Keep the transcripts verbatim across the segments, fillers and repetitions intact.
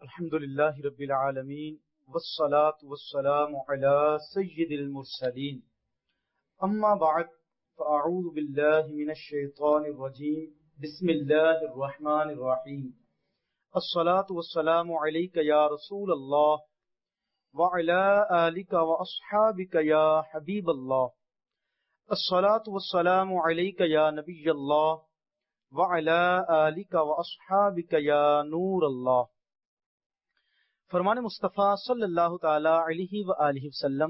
الحمد للہ رب العالمین والصلاة والسلام علی سید المرسلین اما بعد فاعوذ باللہ من الشیطان الرجیم بسم اللہ الرحمن الرحیم الصلاة والسلام علیک یا رسول اللہ وعلی آلک واصحابک یا حبیب اللہ الصلاة والسلام علیک یا نبی اللہ وعلی آلک واصحابک یا نور اللہ۔ فرمان مصطفیٰ صلی اللہ تعالی علیہ وآلہ وسلم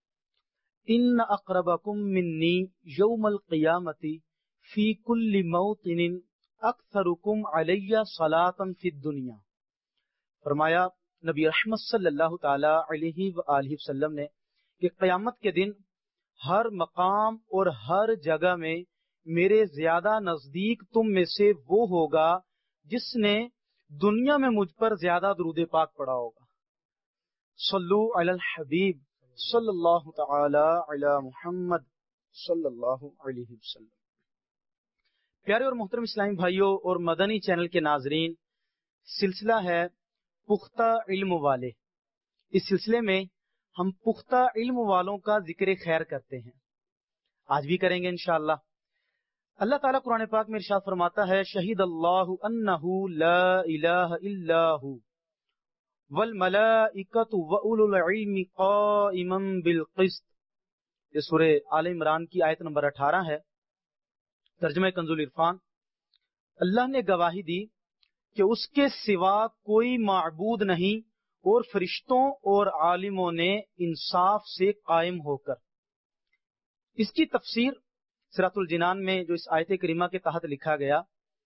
ان اقربکم منی یوم القیامت فی کل موطن اکثرکم علی صلاۃ فی الدنیا۔ فرمایا نبی رحمت صلی اللہ تعالی علیہ وآلہ وسلم نے کہ قیامت کے دن ہر مقام اور ہر جگہ میں میرے زیادہ نزدیک تم میں سے وہ ہوگا جس نے دنیا میں مجھ پر زیادہ درود پاک پڑھا ہوگا۔ صلو علی الحبیب صلی اللہ تعالی علی محمد صلی اللہ علیہ وسلم۔ پیارے اور محترم اسلامی بھائیوں اور مدنی چینل کے ناظرین، سلسلہ ہے پختہ علم والے۔ اس سلسلے میں ہم پختہ علم والوں کا ذکر خیر کرتے ہیں، آج بھی کریں گے انشاءاللہ۔ اللہ تعالیٰ قرآن پاک میں ارشاد فرماتا ہے شہید اللہ انہ لا الہ الا ہو والملائکۃ واولو العلم قائما بالقسط۔ یہ سورہ آل عمران کی آیت نمبر اٹھارہ ہے۔ ترجمہ کنز العرفان۔ اللہ نے گواہی دی کہ اس کے سوا کوئی معبود نہیں اور فرشتوں اور عالموں نے انصاف سے قائم ہو کر۔ اس کی تفسیر سورۃ الجنان میں جو اس آیت کریمہ کے تحت لکھا گیا،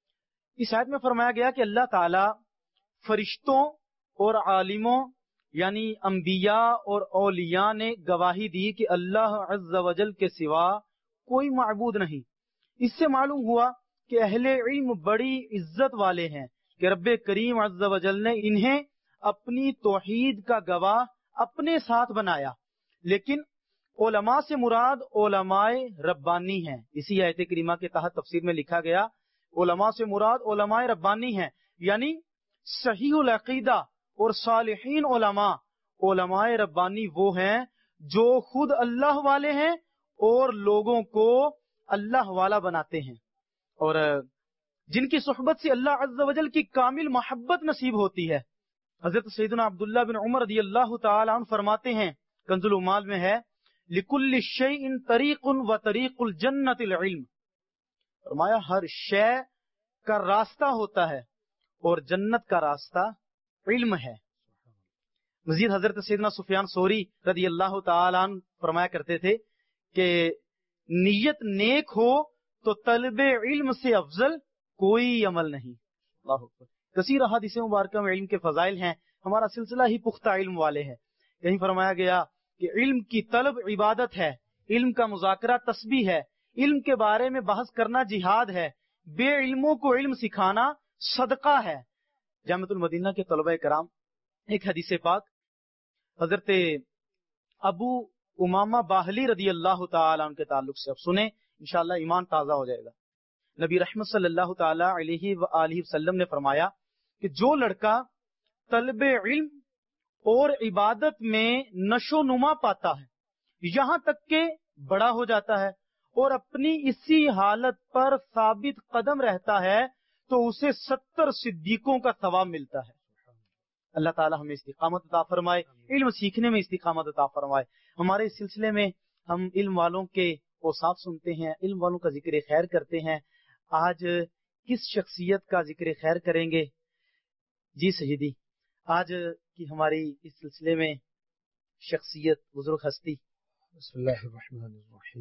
اس آیت میں فرمایا گیا کہ اللہ تعالی فرشتوں اور عالموں یعنی انبیاء اور اولیاء نے گواہی دی کہ اللہ عز و جل کے سوا کوئی معبود نہیں۔ اس سے معلوم ہوا کہ اہل علم بڑی عزت والے ہیں کہ رب کریم عز و جل نے انہیں اپنی توحید کا گواہ اپنے ساتھ بنایا۔ لیکن علماء سے مراد علماء ربانی ہیں۔ اسی آیت کریمہ کے تحت تفسیر میں لکھا گیا علماء سے مراد علماء ربانی ہیں، یعنی صحیح العقیدہ اور صالحین علماء علماء ربانی وہ ہیں جو خود اللہ والے ہیں اور لوگوں کو اللہ والا بناتے ہیں، اور جن کی صحبت سے اللہ عز و جل کی کامل محبت نصیب ہوتی ہے۔ حضرت سیدنا عبداللہ بن عمر رضی اللہ تعالی عنہ فرماتے ہیں، کنز العمال میں ہے لِكُلِّ شَيْءٍ طَرِيقٌ وَطَرِيقُ الْجَنَّةِ الْعِلْمِ۔ فرمایا ہر شے کا راستہ ہوتا ہے اور جنت کا راستہ علم ہے۔ مزید حضرت سیدنا سفیان ثوری رضی اللہ تعالی عنہ فرمایا کرتے تھے کہ نیت نیک ہو تو طلب علم سے افضل کوئی عمل نہیں۔ اللہ اکبر۔ کثیر احادیث مبارکہ میں علم کے فضائل ہیں، ہمارا سلسلہ ہی پختہ علم والے ہیں۔ یہیں فرمایا گیا کہ علم کی طلب عبادت ہے، علم کا مذاکرہ تسبیح ہے، علم کے بارے میں بحث کرنا جہاد ہے، بے علموں کو علم سکھانا صدقہ ہے۔ جامعۃ المدینہ کے طلبہ کرام ایک حدیث پاک حضرت ابو امامہ باہلی رضی اللہ تعالی عنہ کے تعلق سے اب سنیں، انشاءاللہ ایمان تازہ ہو جائے گا۔ نبی رحمت صلی اللہ تعالی علیہ وآلہ وسلم نے فرمایا کہ جو لڑکا طلب علم اور عبادت میں نشو نما پاتا ہے یہاں تک کہ بڑا ہو جاتا ہے اور اپنی اسی حالت پر ثابت قدم رہتا ہے تو اسے ستر صدیقوں کا ثواب ملتا ہے۔ اللہ تعالی ہمیں استقامت عطا فرمائے، علم سیکھنے میں استقامت عطا فرمائے۔ ہمارے اس سلسلے میں ہم علم والوں کے اوصاف سنتے ہیں، علم والوں کا ذکر خیر کرتے ہیں۔ آج کس شخصیت کا ذکر خیر کریں گے؟ جی سیدی، آج کی ہماری اس سلسلے میں شخصیت بزرگ ہستی۔ بسم اللہ الرحمن الرحیم۔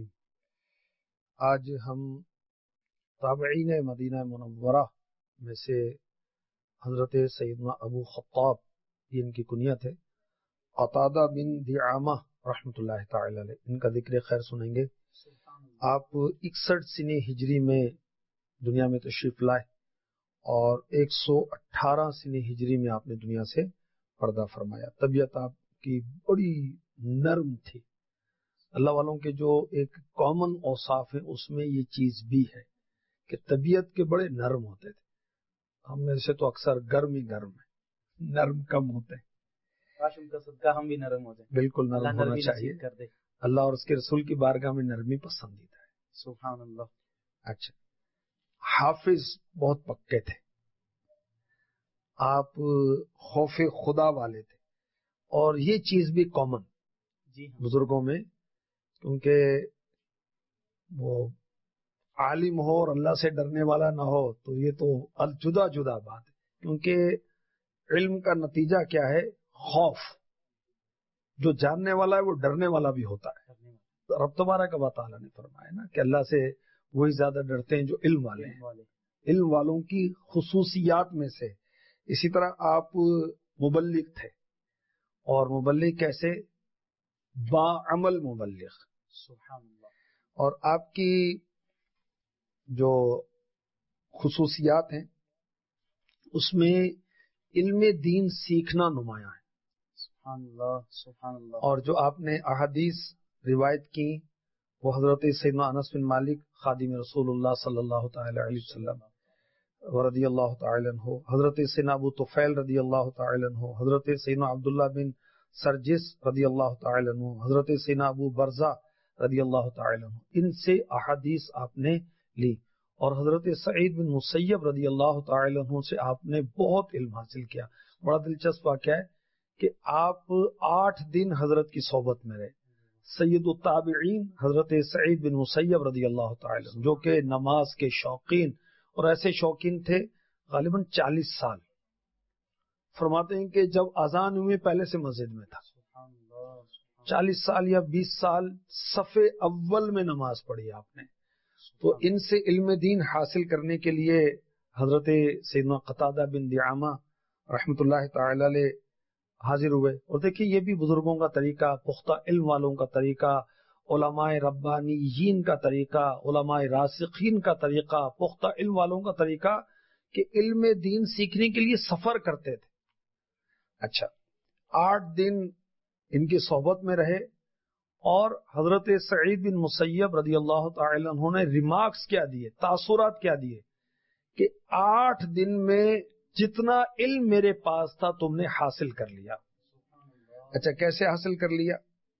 آج ہم تابعین مدینہ منورہ میں سے حضرت سیدنا ابو خطاب، یہ ان کی کنیت ہے، قتادہ بن دعامہ رحمۃ اللہ تعالی علیہ، ان کا ذکر خیر سنیں گے۔ آپ اکسٹھ سنی ہجری میں دنیا میں تشریف لائے اور ایک سو اٹھارہ سنی ہجری میں آپ نے دنیا سے پردہ فرمایا۔ طبیعت آپ کی بڑی نرم تھی۔ اللہ والوں کے جو ایک کامن اوصاف ہیں اس میں یہ چیز بھی ہے کہ طبیعت کے بڑے نرم ہوتے تھے۔ ہم میں سے تو اکثر گرم ہی گرم ہے، نرم کم ہوتے ہیں. کاش ان کا صدقہ ہم بھی نرم ہو جائیں. بالکل نرم اللہ ہونا نرمی چاہیے. نصیب کر دے. اللہ اور اس کے رسول کی بارگاہ میں نرمی پسندیدہ ہے. سبحان اللہ. اچھا، حافظ بہت پکے تھے، آپ خوف خدا والے تھے، اور یہ چیز بھی کامن جی ہاں. بزرگوں میں، کیونکہ وہ عالم ہو اور اللہ سے ڈرنے والا نہ ہو تو یہ تو جدا جدا بات ہے. کیونکہ علم کا نتیجہ کیا ہے؟ خوف. جو جاننے والا ہے وہ ڈرنے والا بھی ہوتا ہے. رب تبارک و تعالیٰ نے فرمایا نا کہ اللہ سے وہی زیادہ ڈرتے ہیں جو علم والے ہیں. علم والوں کی خصوصیات میں سے. اسی طرح آپ مبلغ تھے، اور مبلغ کیسے؟ با عمل مبلغ. سبحان اللہ. اور آپ کی جو خصوصیات ہیں اس میں علم دین سیکھنا نمایاں ہے. سبحان اللہ. سبحان اللہ. اور جو آپ نے احادیث روایت کی وہ حضرت سیدنا انس بن مالک خادم رسول اللہ صلی اللہ تعالی علیہ وسلم رضی اللہ تعالی عنہ، حضرت سیدنا ابو طفیل رضی اللہ تعالی عنہ، حضرت سیدنا عبداللہ بن سرجس رضی اللہ تعالی عنہ، حضرت سیدنا ابو برزہ رضی اللہ تعالی عنہ، ان سے احادیث آپ نے لی. اور حضرت سعید بن مسیب رضی اللہ تعالی عنہ سے آپ نے بہت علم حاصل کیا. بڑا دلچسپ واقعہ ہے کہ آپ آٹھ دن حضرت کی صحبت میں رہے. سید التابعین حضرت سعید بن مسیب رضی اللہ تعالی عنہ، جو کہ نماز کے شوقین اور ایسے شوقین تھے غالباً چالیس سال. فرماتے ہیں کہ جب اذان ہوئی پہلے سے مسجد میں تھا. چالیس سال یا بیس سال صف اول میں نماز پڑھی آپ نے. تو ان سے علم دین حاصل کرنے کے لیے حضرت سیدنا قتادہ بن دعامہ رحمۃ اللہ تعالی علیہ حاضر ہوئے. اور دیکھیے یہ بھی بزرگوں کا طریقہ، پختہ علم والوں کا طریقہ، علماء ربانیین کا طریقہ، علماء راسخین کا طریقہ، پختہ علم والوں کا طریقہ کہ علم دین سیکھنے کے لیے سفر کرتے تھے. اچھا، آٹھ دن ان کی صحبت میں رہے، اور حضرت سعید بن مسیب رضی اللہ تعالی عنہ نے ریمارکس کیا دیے، تاثرات کیا دیے کہ آٹھ دن میں جتنا علم میرے پاس تھا تم نے حاصل کر لیا. اچھا، کیسے حاصل کر لیا؟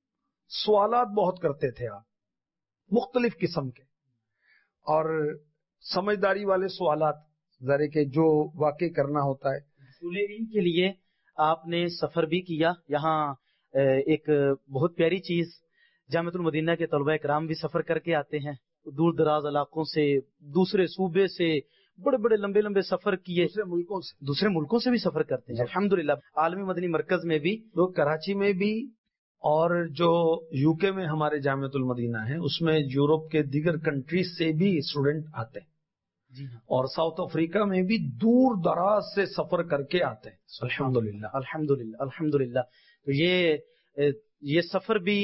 سوالات بہت کرتے تھے آپ، مختلف قسم کے، اور سمجھداری والے سوالات، ذرا کہ جو واقع کرنا ہوتا ہے. حصول علم کے لیے آپ نے سفر بھی کیا. یہاں ایک بہت پیاری چیز، جامعۃ المدینہ کے طلبہ کرام بھی سفر کر کے آتے ہیں، دور دراز علاقوں سے، دوسرے صوبے سے، بڑے بڑے لمبے لمبے سفر کیے، دوسرے ملکوں سے دوسرے ملکوں سے بھی سفر کرتے ہیں. الحمدللہ عالمی مدنی مرکز میں بھی، لوگ کراچی میں بھی، اور جو یو کے میں ہمارے جامعۃ المدینہ ہے اس میں یورپ کے دیگر کنٹریز سے بھی اسٹوڈنٹ آتے ہیں. جی ہاں. اور ساؤتھ افریقہ میں بھی دور دراز سے سفر کر کے آتے ہیں. الحمدللہ الحمدللہ الحمدللہ. تو یہ یہ سفر بھی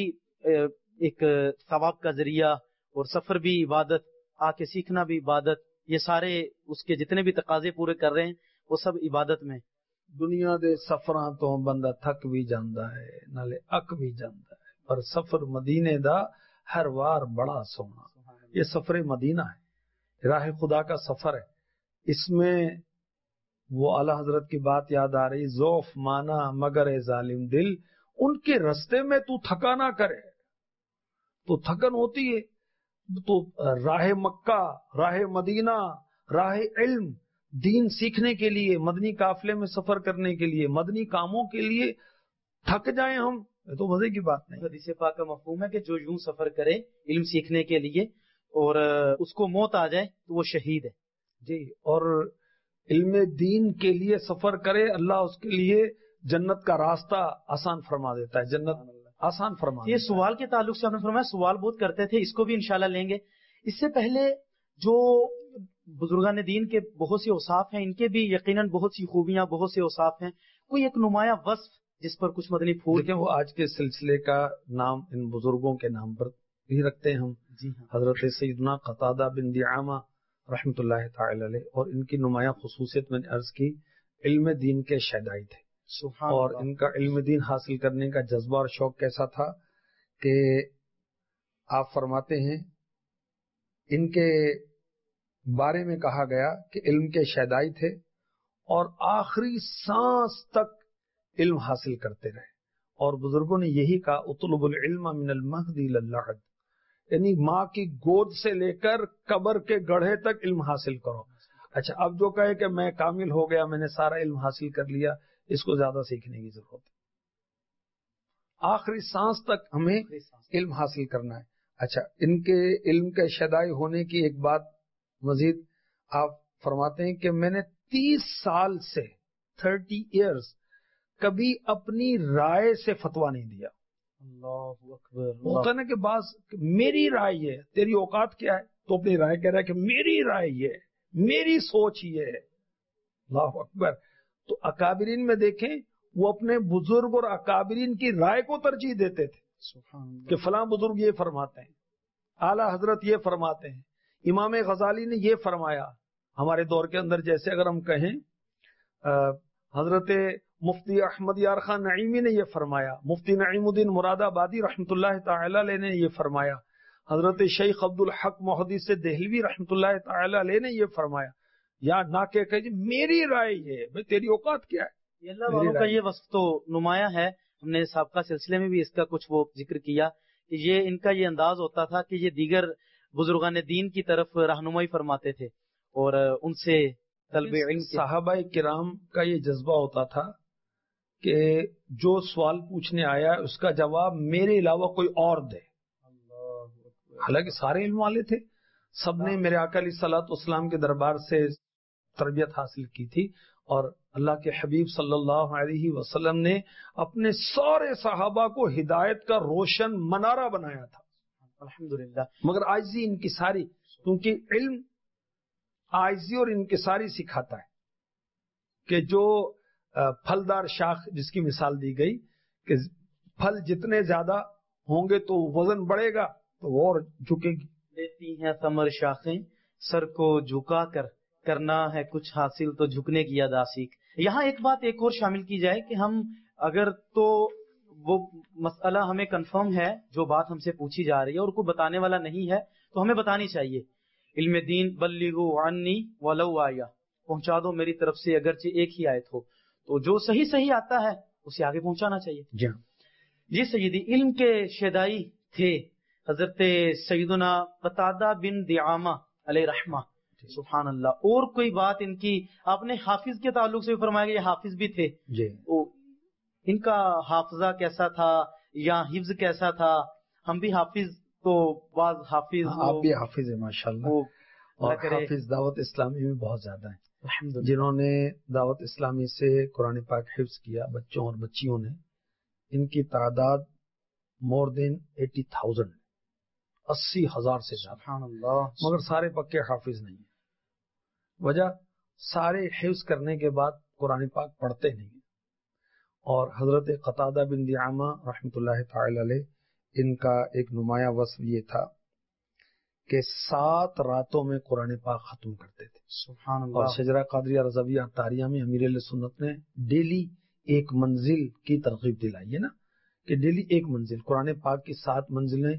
ایک ثواب کا ذریعہ، اور سفر بھی عبادت، آ کے سیکھنا بھی عبادت. یہ سارے اس کے جتنے بھی تقاضے پورے کر رہے ہیں وہ سب عبادت میں. دنیا دے سفراں تو بندہ تھک بھی جاندا ہے نالے اک بھی جاندا ہے، پر سفر مدینے دا ہر وار بڑا سونا. یہ سفر مدینہ ہے، راہ خدا کا سفر ہے. اس میں وہ اعلی حضرت کی بات یاد آ رہی، ذوف مانا مگر اے ظالم دل، ان کے رستے میں تو تھکا نہ کرے. تو تھکن ہوتی ہے تو راہ مکہ، راہ مدینہ، راہ علم دین سیکھنے کے لیے، مدنی قافلے میں سفر کرنے کے لیے، مدنی کاموں کے لیے تھک جائیں ہم، یہ تو مزے کی بات نہیں. حدیث پاک کا مفہوم ہے کہ جو یوں سفر کرے علم سیکھنے کے لیے اور اس کو موت آ جائے تو وہ شہید ہے. جی، اور علم دین کے لیے سفر کرے، اللہ اس کے لیے جنت کا راستہ آسان فرما دیتا ہے، جنت آسان فرما. یہ سوال کے تعلق سے آپ نے فرمایا سوال بہت کرتے تھے، اس کو بھی انشاءاللہ لیں گے. اس سے پہلے جو بزرگان دین کے بہت سے اوصاف ہیں، ان کے بھی یقیناً بہت سی خوبیاں، بہت سے اوصاف ہیں. کوئی ایک نمایاں وصف جس پر کچھ مدنی پھول. دیکھیں، وہ آج کے سلسلے کا نام ان بزرگوں کے نام پر بھی رکھتے ہیں ہم. جی ہاں. حضرت سیدنا قتادہ بن دعامہ رحمۃ اللہ تعالی علیہ، اور ان کی نمایاں خصوصیت میں نے عرض کی، علم دین کے شیدائی تھے. سبحان اور اللہ. ان کا علم دین حاصل کرنے کا جذبہ اور شوق کیسا تھا کہ آپ فرماتے ہیں ان کے بارے میں کہا گیا کہ علم کے شیدائی تھے، اور آخری سانس تک علم حاصل کرتے رہے. اور بزرگوں نے یہی کہا اطلب العلم من المہد الی اللحد، یعنی ماں کی گود سے لے کر قبر کے گڑھے تک علم حاصل کرو. اچھا اب جو کہے کہ میں کامل ہو گیا، میں نے سارا علم حاصل کر لیا، اس کو زیادہ سیکھنے کی ضرورت ہے. آخری سانس تک ہمیں علم حاصل کرنا ہے. اچھا ان کے علم کے شدائی ہونے کی ایک بات مزید آپ فرماتے ہیں کہ میں نے تیس سال سے تھرٹی ایئرز کبھی اپنی رائے سے فتویٰ نہیں دیا. اللہ اکبر. ہوتا نا کہ بعض میری رائے یہ ہے، تیری اوقات کیا ہے؟ تو اپنی رائے کہہ رہا ہے کہ میری رائے یہ ہے، میری سوچ یہ ہے. اللہ اکبر. تو اکابرین میں دیکھیں وہ اپنے بزرگ اور اکابرین کی رائے کو ترجیح دیتے تھے کہ فلاں بزرگ یہ فرماتے ہیں، اعلیٰ حضرت یہ فرماتے ہیں، امام غزالی نے یہ فرمایا. ہمارے دور کے اندر جیسے اگر ہم کہیں حضرت مفتی احمد یار خان نعیمی نے یہ فرمایا، مفتی نعیم الدین مراد آبادی رحمۃ اللہ تعالی علیہ نے یہ فرمایا، حضرت شیخ عبد الحق محدث سے دہلوی رحمۃ اللہ تعالی علیہ نے یہ فرمایا. یا نہ کہ کہے میری رائے یہ ہے، بھائی تیری اوقات کیا ہے. اللہ والوں کا یہ وصف تو نمایاں ہے. ہم نے سابقہ سلسلے میں بھی اس کا کچھ وہ ذکر کیا کہ یہ ان کا یہ انداز ہوتا تھا کہ یہ دیگر بزرگان دین کی طرف رہنمائی فرماتے تھے اور ان سے طلب علم. صحابہ کرام کا یہ جذبہ ہوتا تھا کہ جو سوال پوچھنے آیا اس کا جواب میرے علاوہ کوئی اور دے. حالانکہ سارے علم والے تھے، سب نے میرے آقا علیہ الصلوۃ والسلام کے دربار سے تربیت حاصل کی تھی، اور اللہ کے حبیب صلی اللہ علیہ وسلم نے اپنے سارے صحابہ کو ہدایت کا روشن منارہ بنایا تھا. الحمدللہ. مگر عاجزی انکساری، کیونکہ علم عاجزی اور انکساری سکھاتا ہے کہ جو پھلدار شاخ جس کی مثال دی گئی کہ پھل جتنے زیادہ ہوں گے تو وزن بڑھے گا تو وہ اور جھکے گی. دیتی ہیں ثمر شاخیں سر کو جھکا کر، کرنا ہے کچھ حاصل تو جھکنے کی ادا سیکھ. یہاں ایک بات ایک اور شامل کی جائے کہ ہم اگر تو وہ مسئلہ ہمیں کنفرم ہے، جو بات ہم سے پوچھی جا رہی ہے اور کوئی بتانے والا نہیں ہے تو ہمیں بتانی چاہیے. علم دین بلغوا عنی ولو آیا، پہنچا دو میری طرف سے اگرچہ ایک ہی آیت ہو. تو جو صحیح صحیح آتا ہے اسے آگے پہنچانا چاہیے. جی یہ سیدی علم کے شیدائی تھے حضرت سیدنا قتادہ بن دعامہ علیہ رحمہ. سبحان اللہ. اور کوئی بات ان کی آپ نے حافظ کے تعلق سے بھی فرمایا کہ یہ حافظ بھی تھے. جی ان کا حافظہ کیسا تھا یا حفظ کیسا تھا؟ ہم بھی حافظ تو بعض حافظ، آپ بھی حافظ ہیں ماشاءاللہ، اور حافظ دعوت اسلامی میں بہت زیادہ ہیں جنہوں نے دعوت اسلامی سے قرآن پاک حفظ کیا، بچوں اور بچیوں نے. ان کی تعداد مور دین ایٹی تھاؤزینڈ، اسی ہزار سے زیادہ. سبحان اللہ. مگر سارے پکے حافظ نہیں ہیں. وجہ سارے حفظ کرنے کے بعد قرآن پاک پڑھتے نہیں ہیں. اور حضرت قتادہ بن دعامہ رحمۃ اللہ تعالی علیہ، ان کا ایک نمایاں وصف یہ تھا کہ سات راتوں میں قرآن پاک ختم کرتے تھے. سبحان اللہ. اور شجرہ قادریہ رضویہ اطاریہ میں امیر علیہ سنت نے ڈیلی ایک منزل کی ترغیب دلائی ہے نا، کہ ڈیلی ایک منزل قرآن پاک کی سات منزلیں،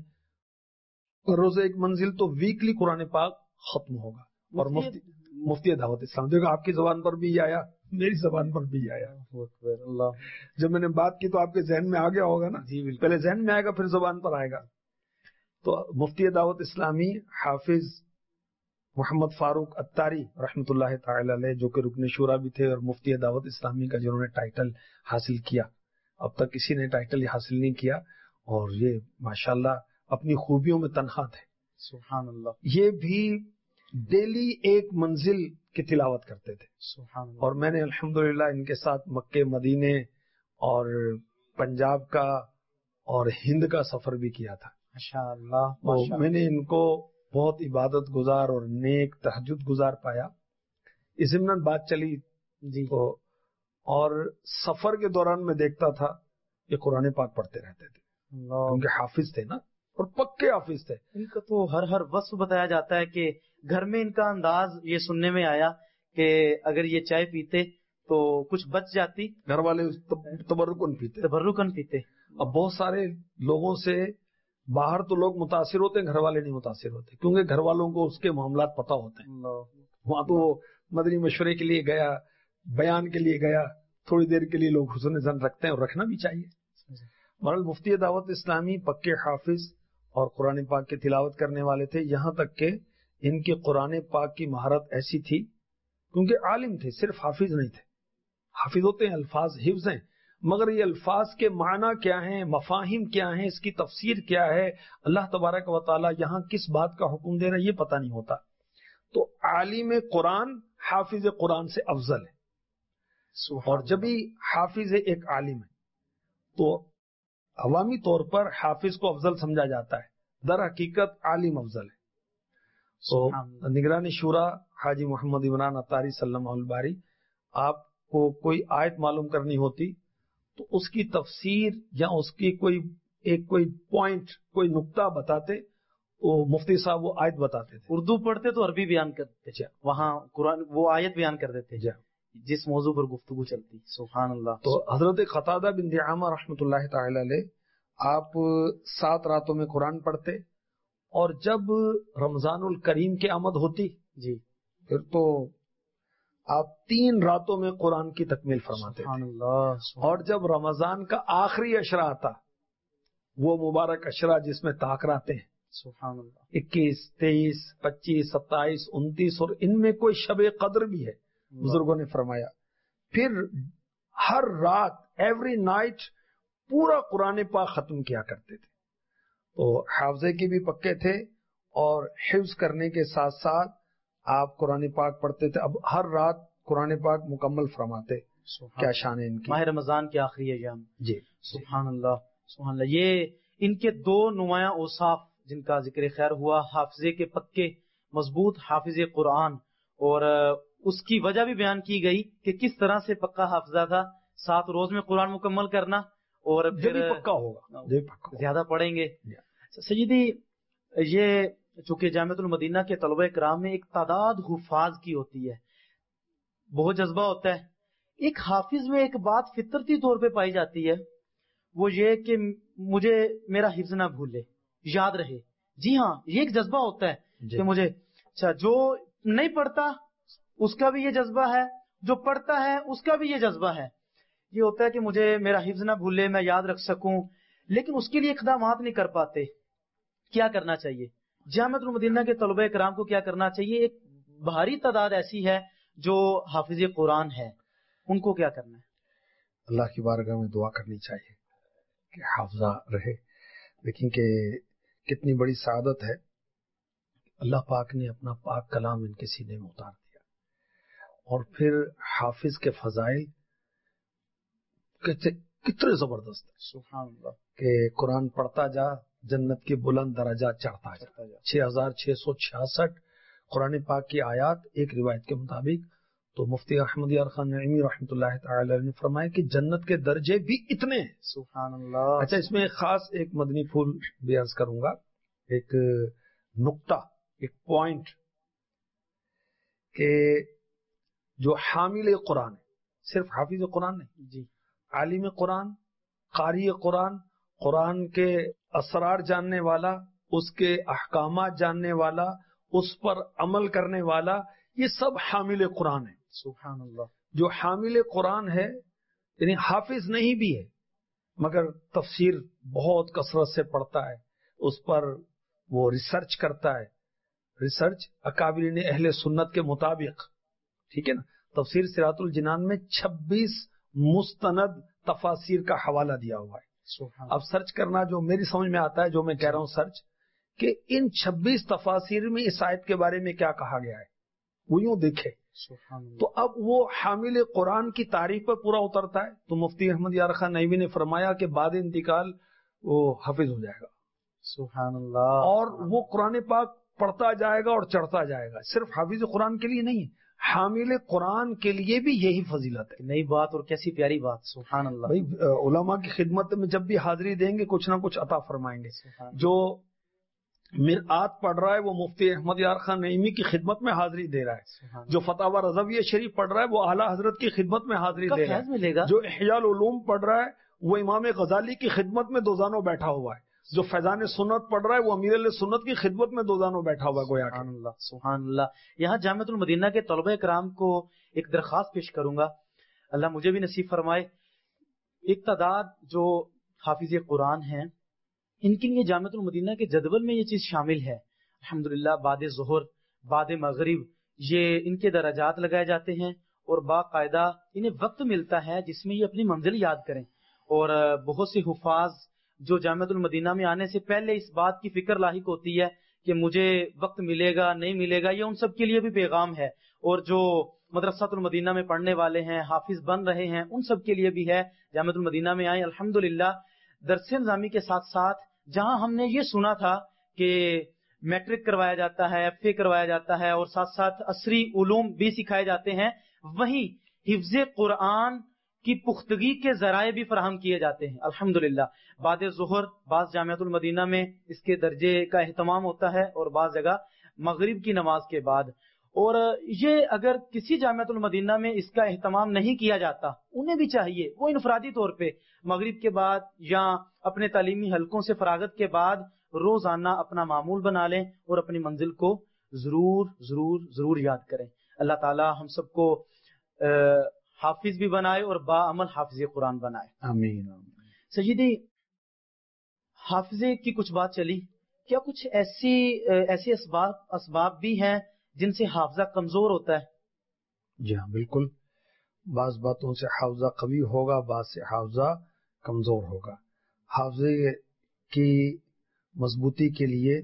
روز ایک منزل، تو ویکلی قرآن پاک ختم ہوگا. اور مفتی مفتی دعوت اسلام، دیکھو آپ کی زبان پر بھی آیا، میری زبان پر بھی آیا. اللہ. جب میں نے بات کی تو آپ کے ذہن میں آ گیا ہوگا نا. جی بالکل. پہلے ذہن میں آئے گا پھر زبان پر آئے گا. تو مفتی دعوت اسلامی حافظ محمد فاروق اتاری رحمۃ اللہ تعالی علیہ، جو کہ رکن شورا بھی تھے اور مفتی دعوت اسلامی کا جنہوں نے ٹائٹل حاصل کیا، اب تک کسی نے ٹائٹل حاصل نہیں کیا، اور یہ ماشاءاللہ اپنی خوبیوں میں تنہا تھے. سبحان اللہ. یہ بھی ڈیلی ایک منزل کی تلاوت کرتے تھے. سبحان اللہ. اور میں نے الحمدللہ ان کے ساتھ مکے، مدینے اور پنجاب کا اور ہند کا سفر بھی کیا تھا. ماشاء اللہ. تو میں نے ان کو بہت عبادت گزار اور نیک تہجد گزار پایا. اس ضمن بات چلی جی تو، اور سفر کے دوران میں دیکھتا تھا کہ قرآن پاک پڑھتے رہتے تھے، کیونکہ حافظ تھے نا، اور پکے حافظ تھے. ان کا تو ہر ہر وصف بتایا جاتا ہے کہ گھر میں ان کا انداز یہ سننے میں آیا کہ اگر یہ چائے پیتے تو کچھ بچ جاتی، گھر والے تبرکن پیتے تبرکن پیتے. اب بہت سارے لوگوں سے باہر تو لوگ متاثر ہوتے ہیں، گھر والے نہیں متاثر ہوتے، کیونکہ گھر والوں کو اس کے معاملات پتہ ہوتے ہیں. وہاں تو مدنی مشورے کے لیے گیا بیان کے لیے گیا, تھوڑی دیر کے لیے لوگ حسن زن رکھتے ہیں اور رکھنا بھی چاہیے. بہرحال مفتی دعوت اسلامی پکے حافظ اور قرآن پاک کی تلاوت کرنے والے تھے, یہاں تک کہ ان کی قرآن پاک کی مہارت ایسی تھی, کیونکہ عالم تھے, صرف حافظ نہیں تھے. حافظ ہوتے ہیں, الفاظ حفظ ہیں, مگر یہ الفاظ کے معنی کیا ہیں, مفاہیم کیا ہیں, اس کی تفسیر کیا ہے, اللہ تبارک و تعالی یہاں کس بات کا حکم دے رہا ہے, یہ پتہ نہیں ہوتا. تو عالم قرآن حافظ قرآن سے افضل ہے. اور جب بھی حافظ ایک عالم ہے تو عوامی طور پر حافظ کو افضل سمجھا جاتا ہے, در حقیقت عالم افضل ہے. تو نگران شورا حاجی محمد عمران عطاری سلم الباری, آپ کو کوئی آیت معلوم کرنی ہوتی تو اس کی تفسیر یا اس کی کوئی ایک کوئی پوائنٹ, کوئی نقطہ بتاتے, وہ مفتی صاحب وہ آیت بتاتے تھے. اردو پڑھتے تو عربی بیان کرتے تھے, وہاں قرآن وہ آیت بیان کر دیتے جا جس موضوع پر گفتگو چلتی. سبحان اللہ. تو حضرت قتادہ بن دعامہ رحمۃ اللہ تعالی علیہ, آپ سات راتوں میں قرآن پڑھتے, اور جب رمضان الکریم کی آمد ہوتی جی پھر تو آپ تین راتوں میں قرآن کی تکمیل فرماتے سبحان تھے. اللہ. اور جب رمضان کا آخری عشرہ آتا, وہ مبارک عشرہ جس میں تاخراتے ہیں, سبحان اللہ, اکیس, تیئیس, پچیس, ستائیس, انتیس, اور ان میں کوئی شب قدر بھی ہے, بزرگوں نے فرمایا. پھر ہر رات, ایوری نائٹ, پورا قرآن پاک ختم کیا کرتے تھے. تو حافظے کی بھی پکے تھے, اور حفظ کرنے کے ساتھ ساتھ آپ قرآن پاک پڑھتے تھے. اب ہر رات قرآن پاک مکمل فرماتے. کیا شان ہے ان کی. ماہ رمضان کے آخری ایام. جی سبحان اللہ, سبحان اللہ. یہ ان کے دو نمایاں اوصاف جن کا ذکر خیر ہوا, حافظے کے پکے مضبوط حافظ قرآن, اور اس کی وجہ بھی بیان کی گئی کہ کس طرح سے پکا حافظہ تھا, سات روز میں قرآن مکمل کرنا, اور پھر پکا ہوگا پکا زیادہ پڑھیں گے. سیدی, یہ چونکہ جامعۃ المدینہ کے طلبہ کرام میں ایک تعداد حفاظ کی ہوتی ہے, بہت جذبہ ہوتا ہے. ایک حافظ میں ایک بات فطرتی طور پہ پائی جاتی ہے, وہ یہ کہ مجھے میرا حفظ نہ بھولے, یاد رہے. جی ہاں, یہ ایک جذبہ ہوتا ہے کہ مجھے, اچھا جو نہیں پڑھتا اس کا بھی یہ جذبہ ہے, جو پڑھتا ہے اس کا بھی یہ جذبہ ہے. یہ ہوتا ہے کہ مجھے میرا حفظ نہ بھولے, میں یاد رکھ سکوں, لیکن اس کے لیے اقدامات نہیں کر پاتے. کیا کرنا چاہیے جامعۃ المدینہ کے طلبہ کرام کو؟ کیا کرنا چاہیے؟ ایک بھاری تعداد ایسی ہے جو حافظ قرآن ہے, ان کو کیا کرنا ہے؟ اللہ کی بارگاہ میں دعا کرنی چاہیے کہ حافظہ رہے. لیکن کہ کتنی بڑی سعادت ہے, اللہ پاک نے اپنا پاک کلام ان کے سینے میں اتار دیا, اور پھر حافظ کے فضائل کتنے زبردست ہیں. سبحان اللہ. کہ قرآن پڑھتا جا, جنت کے بلند درجات چڑھتا جا. چھ ہزار چھ سو چھیاسٹھ قرآن پاک کی آیات ایک روایت کے مطابق. تو مفتی احمد یار خان نعیمی رحمۃ اللہ تعالی نے فرمایا کہ جنت کے درجے بھی اتنے ہیں. سبحان اللہ. اچھا, اس میں ایک خاص ایک مدنی پھول بھی عرض کروں گا, ایک نقطہ, ایک پوائنٹ, کہ جو حامل قرآن ہے, صرف حافظ قرآن نہیں, جی, عالم قرآن, قاری قرآن, قرآن کے اسرار جاننے والا, اس کے احکامات جاننے والا, اس پر عمل کرنے والا, یہ سب حامل قرآن ہیں. سبحان اللہ. جو حامل قرآن ہے, یعنی حافظ نہیں بھی ہے مگر تفسیر بہت کثرت سے پڑھتا ہے, اس پر وہ ریسرچ کرتا ہے, ریسرچ اکابرین اہل سنت کے مطابق, ٹھیک ہے نا. تفسیر صراط الجنان میں چھبیس مستند تفاسیر کا حوالہ دیا ہوا ہے. اب سرچ کرنا جو میری سمجھ میں آتا ہے, جو میں کہہ رہا ہوں سرچ, کہ ان چھبیس تفاسیر میں اس آیت کے بارے میں کیا کہا گیا ہے, وہ یوں دیکھے. تو اب وہ حامل قرآن کی تعریف پر پورا اترتا ہے. تو مفتی احمد یار خان نعیمی نے فرمایا کہ بعد انتقال وہ حافظ ہو جائے گا. سبحان اللہ. اور وہ قرآن پاک پڑھتا جائے گا اور چڑھتا جائے گا. صرف حافظ قرآن کے لیے نہیں, حامل قرآن کے لیے بھی یہی فضیلت ہے. نئی بات اور کیسی پیاری بات. سبحان اللہ. بھائی علماء کی خدمت میں جب بھی حاضری دیں گے کچھ نہ کچھ عطا فرمائیں گے. جو مرآت پڑھ رہا ہے وہ مفتی احمد یار خان نعیمی کی خدمت میں حاضری دے رہا ہے. جو فتاوی رضویہ شریف پڑھ رہا ہے وہ اعلیٰ حضرت کی خدمت میں حاضری دے رہا ہے. جو احیاء العلوم پڑھ رہا ہے وہ امام غزالی کی خدمت میں دوزانوں بیٹھا ہوا ہے. جو فیضان سنت پڑھ رہا ہے وہ امیر علیہ سنت کی خدمت میں دوزانوں بیٹھا ہوا ہے. گویا سبحان اللہ. سبحان اللہ. یہاں جامعۃ المدینہ کے طلبہ کرام کو ایک درخواست پیش کروں گا اللہ مجھے بھی نصیب فرمائے. ایک تعداد جو حافظ قرآن ہیں ان کے لیے جامعۃ المدینہ کے جدول میں یہ چیز شامل ہے. الحمدللہ بعد ظہر بعد مغرب یہ ان کے درجات لگائے جاتے ہیں اور باقاعدہ انہیں وقت ملتا ہے جس میں یہ اپنی منزل یاد کریں. اور بہت سے حفاظ جو جامعۃ المدینہ میں آنے سے پہلے اس بات کی فکر لاحق ہوتی ہے کہ مجھے وقت ملے گا نہیں ملے گا، یہ ان سب کے لیے بھی پیغام ہے. اور جو مدرسۃ المدینہ میں پڑھنے والے ہیں، حافظ بن رہے ہیں، ان سب کے لیے بھی ہے جامعۃ المدینہ میں آئیں. الحمدللہ درس نظامی کے ساتھ ساتھ جہاں ہم نے یہ سنا تھا کہ میٹرک کروایا جاتا ہے، ایف اے کروایا جاتا ہے اور ساتھ ساتھ عصری علوم بھی سکھائے جاتے ہیں، وہیں حفظ قرآن کی پختگی کے ذرائع بھی فراہم کیے جاتے ہیں. الحمدللہ بعد ظہر بعض جامعۃ المدینہ میں اس کے درجے کا اہتمام ہوتا ہے اور بعض جگہ مغرب کی نماز کے بعد. اور یہ اگر کسی جامعۃ المدینہ میں اس کا اہتمام نہیں کیا جاتا، انہیں بھی چاہیے وہ انفرادی طور پہ مغرب کے بعد یا اپنے تعلیمی حلقوں سے فراغت کے بعد روزانہ اپنا معمول بنا لیں اور اپنی منزل کو ضرور ضرور ضرور یاد کریں. اللہ تعالی ہم سب کو حافظ بھی بنائے اور با عمل حافظ قرآن بنائے. آمین. سیدی حافظے کی کچھ بات چلی، کیا کچھ ایسی ایسے اسباب اسباب بھی ہیں جن سے حافظہ کمزور ہوتا ہے؟ جی ہاں بالکل. بعض باتوں سے حافظہ قوی ہوگا، بعض سے حافظہ کمزور ہوگا. حافظے کی مضبوطی کے لیے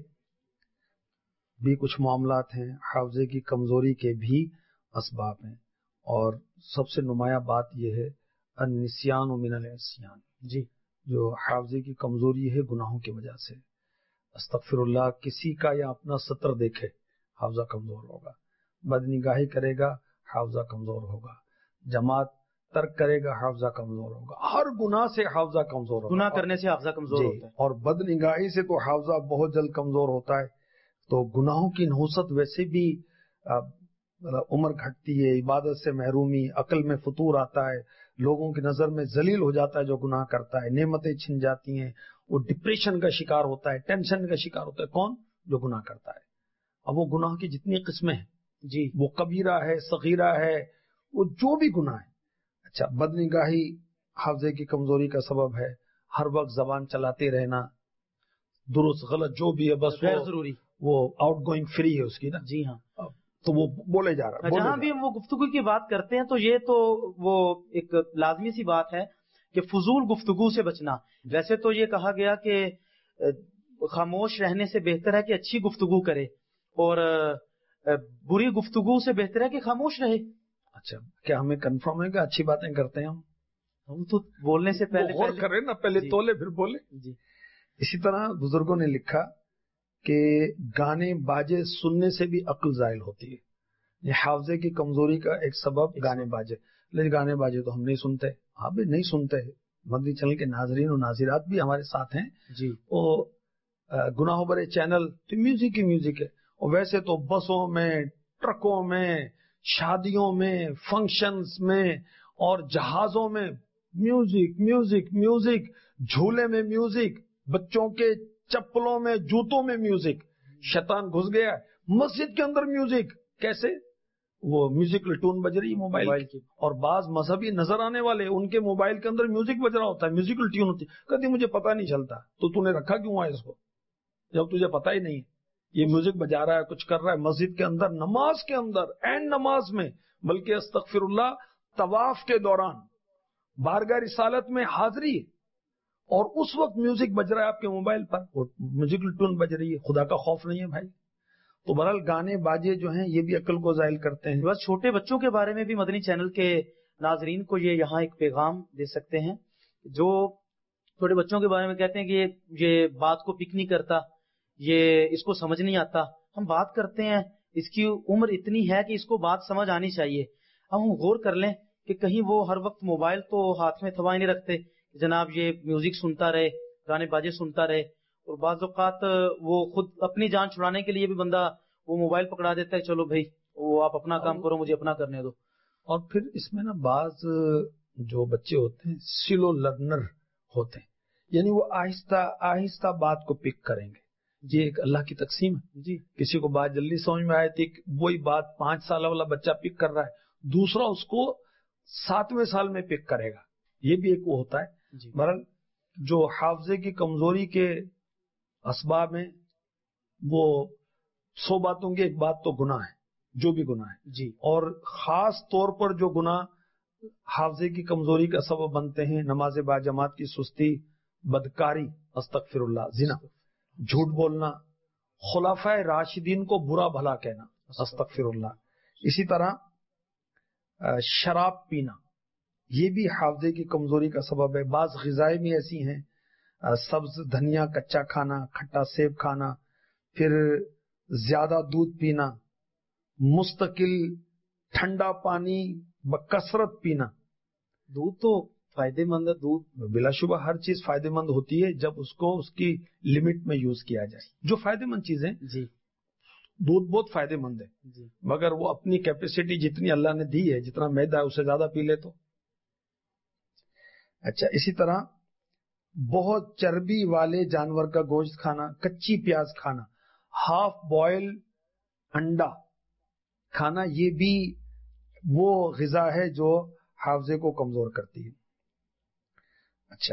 بھی کچھ معاملات ہیں، حافظے کی کمزوری کے بھی اسباب ہیں، اور سب سے نمایاں بات یہ ہے النسیان من العصیان. جی جو حافظے کی کمزوری ہے گناہوں کی وجہ سے. استغفر اللہ کسی کا یا اپنا سطر دیکھے حافظہ کمزور ہوگا، بدنگاہی کرے گا حافظہ کمزور ہوگا، جماعت ترک کرے گا حافظہ کمزور ہوگا، ہر گناہ سے حافظہ کمزور ہوگا. گناہ کرنے سے حافظہ کمزور ہوتا ہے. اور بدنگاہی سے تو حافظہ بہت جلد کمزور ہوتا ہے. تو گناہوں کی نحوست ویسے بھی عمر گھٹتی ہے، عبادت سے محرومی، عقل میں فطور آتا ہے، لوگوں کی نظر میں ذلیل ہو جاتا ہے جو گناہ کرتا ہے، نعمتیں چھن جاتی ہیں، وہ ڈپریشن کا شکار ہوتا ہے، ٹینشن کا شکار ہوتا ہے. کون؟ جو گناہ کرتا ہے. اب وہ گناہ کی جتنی قسمیں ہیں، جی وہ کبیرہ ہے، صغیرہ ہے، وہ جو بھی گناہ ہے. اچھا بدنگاہی حافظے کی کمزوری کا سبب ہے. ہر وقت زبان چلاتے رہنا، درست غلط جو بھی ہے بس غیر ضروری، وہ آؤٹ گوئنگ فری ہے اس کی نا. جی ہاں. تو وہ بولے جا رہا ہے. جہاں بھی ہم وہ گفتگو کی بات کرتے ہیں تو یہ تو وہ ایک لازمی سی بات ہے کہ فضول گفتگو سے بچنا. ویسے تو یہ کہا گیا کہ خاموش رہنے سے بہتر ہے کہ اچھی گفتگو کرے اور بری گفتگو سے بہتر ہے کہ خاموش رہے. اچھا کیا ہمیں کنفرم ہے کہ اچھی باتیں کرتے ہیں ہم؟ ہم تو بولنے سے پہلے غور کریں نا، پہلے تولے پھر بولے. جی. اسی طرح بزرگوں نے لکھا کہ گانے باجے سننے سے بھی عقل زائل ہوتی ہے. یہ حافظے کی کمزوری کا ایک سبب گانے باجے. لیکن گانے باجے تو ہم نہیں سنتے. آپ بھی نہیں سنتے. مدنی چینل کے ناظرین اور ناظرات بھی ہمارے ساتھ ہیں. جی. وہ گناہوں بھرے چینل تو میوزک ہی میوزک ہے. اور ویسے تو بسوں میں، ٹرکوں میں، شادیوں میں، فنکشنز میں اور جہازوں میں میوزک میوزک میوزک، جھولے میں میوزک، بچوں کے چپلوں میں، جوتوں میں میوزک. شیطان گھس گیا مسجد کے اندر. میوزک کیسے؟ وہ میوزیکل ٹون بج رہی ہے موبائل کی. اور بعض مذہبی نظر آنے والے ان کے موبائل کے اندر میوزک بج رہا ہوتا ہے، میوزیکل ٹیون ہوتی ہے. کہتی مجھے پتا نہیں چلتا. تو تو نے رکھا کیوں ہے اس کو جب تجھے پتا ہی نہیں؟ یہ میوزک بجا رہا ہے، کچھ کر رہا ہے مسجد کے اندر، نماز کے اندر، اینڈ نماز میں، بلکہ استغفر اللہ طواف کے دوران بارگاہ رسالت میں حاضری ہے اور اس وقت میوزک بج رہا ہے آپ کے موبائل پر، میوزیکل ٹون بج رہی ہے. خدا کا خوف نہیں ہے بھائی. تو بہرحال گانے باجے جو ہیں یہ بھی عقل کو زائل کرتے ہیں. بس چھوٹے بچوں کے بارے میں بھی مدنی چینل کے ناظرین کو یہ یہاں ایک پیغام دے سکتے ہیں. جو چھوٹے بچوں کے بارے میں کہتے ہیں کہ یہ بات کو پک نہیں کرتا، یہ اس کو سمجھ نہیں آتا. ہم بات کرتے ہیں، اس کی عمر اتنی ہے کہ اس کو بات سمجھ آنی چاہیے. ہم غور کر لیں کہ کہیں وہ ہر وقت موبائل تو ہاتھ میں تھما نہیں رکھتے، جناب یہ میوزک سنتا رہے، گانے باجے سنتا رہے. اور بعض اوقات وہ خود اپنی جان چھڑانے کے لیے بھی بندہ وہ موبائل پکڑا دیتا ہے، چلو بھائی وہ آپ اپنا کام کرو مجھے اپنا کرنے دو. اور پھر اس میں نا بعض جو بچے ہوتے ہیں سلو لرنر ہوتے ہیں، یعنی وہ آہستہ آہستہ بات کو پک کریں گے. یہ ایک اللہ کی تقسیم ہے. جی. کسی کو بات جلدی سمجھ میں آئی تھی، وہی بات پانچ سال والا بچہ پک کر رہا ہے، دوسرا اس کو ساتویں سال میں پک کرے گا، یہ بھی ایک وہ ہوتا ہے. جی بہرحال جو حافظے کی کمزوری کے اسباب ہیں وہ سو باتوں کی ایک بات تو گناہ ہے، جو بھی گناہ ہے. جی اور خاص طور پر جو گناہ حافظے کی کمزوری کا سبب بنتے ہیں، نماز با جماعت کی سستی، بدکاری، استغفر اللہ، زنا، جھوٹ بولنا، خلفائے راشدین کو برا بھلا کہنا، استغفر اللہ. اسی طرح شراب پینا، یہ بھی حافظے کی کمزوری کا سبب ہے. بعض غذائیں بھی ایسی ہیں، سبز دھنیا کچا کھانا، کھٹا سیب کھانا، پھر زیادہ دودھ پینا، مستقل ٹھنڈا پانی بکثرت پینا. دودھ تو فائدے مند ہے، دودھ بلا شبہ ہر چیز فائدے مند ہوتی ہے جب اس کو اس کی لمٹ میں یوز کیا جائے. جو فائدے مند چیزیں، جی دودھ بہت فائدے مند ہے، جی مگر وہ اپنی کیپیسٹی جتنی اللہ نے دی ہے، جتنا میدا ہے اسے زیادہ پی لے تو. اچھا، اسی طرح بہت چربی والے جانور کا گوشت کھانا، کچی پیاز کھانا، ہاف بوائل انڈا کھانا، یہ بھی وہ غذا ہے جو حافظے کو کمزور کرتی ہے. اچھا،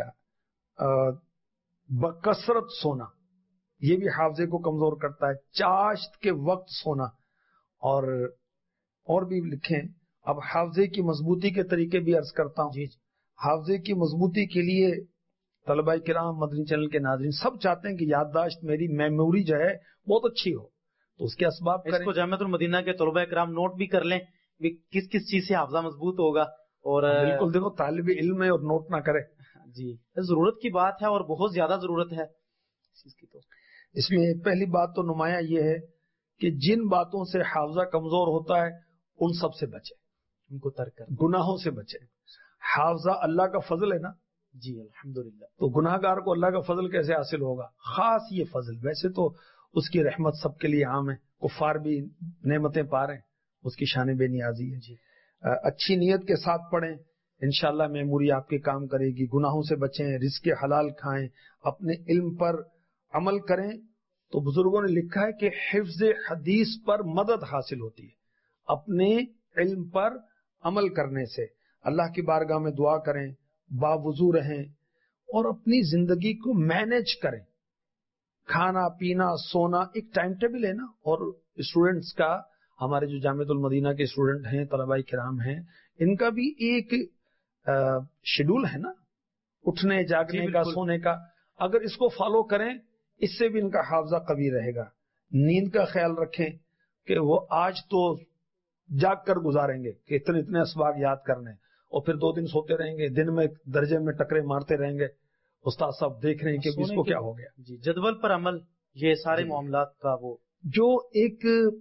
بکثرت سونا، یہ بھی حافظے کو کمزور کرتا ہے. چاشت کے وقت سونا، اور اور بھی لکھیں. اب حافظے کی مضبوطی کے طریقے بھی عرض کرتا ہوں. جی جی حافظے کی مضبوطی کے لیے طلباء کرام، مدنی چینل کے ناظرین سب چاہتے ہیں کہ یادداشت میری میموری جو ہے بہت اچھی ہو، تو اس کے اسباب اس کریں. کو جامعۃ المدینہ کے طلباء کرام نوٹ بھی کر لیں کہ کس کس چیز سے حافظہ مضبوط ہوگا. اور بالکل، دیکھو طالب علم ہے اور نوٹ نہ کرے. جی ضرورت کی بات ہے، اور بہت زیادہ ضرورت ہے اس چیز کی. تو اس میں پہلی بات تو نمایاں یہ ہے کہ جن باتوں سے حافظہ کمزور ہوتا ہے ان سب سے بچے، ان کو ترک کر. گناہوں سے بچے. حافظہ اللہ کا فضل ہے نا. جی الحمدللہ. تو گناہ گار کو اللہ کا فضل کیسے حاصل ہوگا؟ خاص یہ فضل، ویسے تو اس کی رحمت سب کے لیے عام ہے، کفار بھی نعمتیں پا رہے ہیں، اس کی شان بے نیازی ہے. جی اچھی نیت کے ساتھ پڑھیں، انشاءاللہ میموری آپ کے کام کرے گی. گناہوں سے بچیں، رزق حلال کھائیں، اپنے علم پر عمل کریں. تو بزرگوں نے لکھا ہے کہ حفظ حدیث پر مدد حاصل ہوتی ہے اپنے علم پر عمل کرنے سے. اللہ کی بارگاہ میں دعا کریں، باوضو رہیں، اور اپنی زندگی کو مینج کریں. کھانا پینا سونا ایک ٹائم ٹیبل ہے نا. اور اسٹوڈنٹس کا، ہمارے جو جامعۃ المدینہ کے اسٹوڈنٹ ہیں، طلباء کرام ہیں، ان کا بھی ایک شیڈول ہے نا، اٹھنے جاگنے جی کا، بالکل. سونے کا. اگر اس کو فالو کریں، اس سے بھی ان کا حافظہ قوی رہے گا. نیند کا خیال رکھیں کہ وہ آج تو جاگ کر گزاریں گے کہ اتنے اتنے اسباق یاد کرنے، اور پھر دو دن سوتے رہیں گے، دن میں درجے میں ٹکرے مارتے رہیں گے. استاد صاحب دیکھ رہے ہیں کہ اس کو کیا ہو گیا. جی جدول پر عمل، یہ سارے جی. معاملات کا وہ جو ایک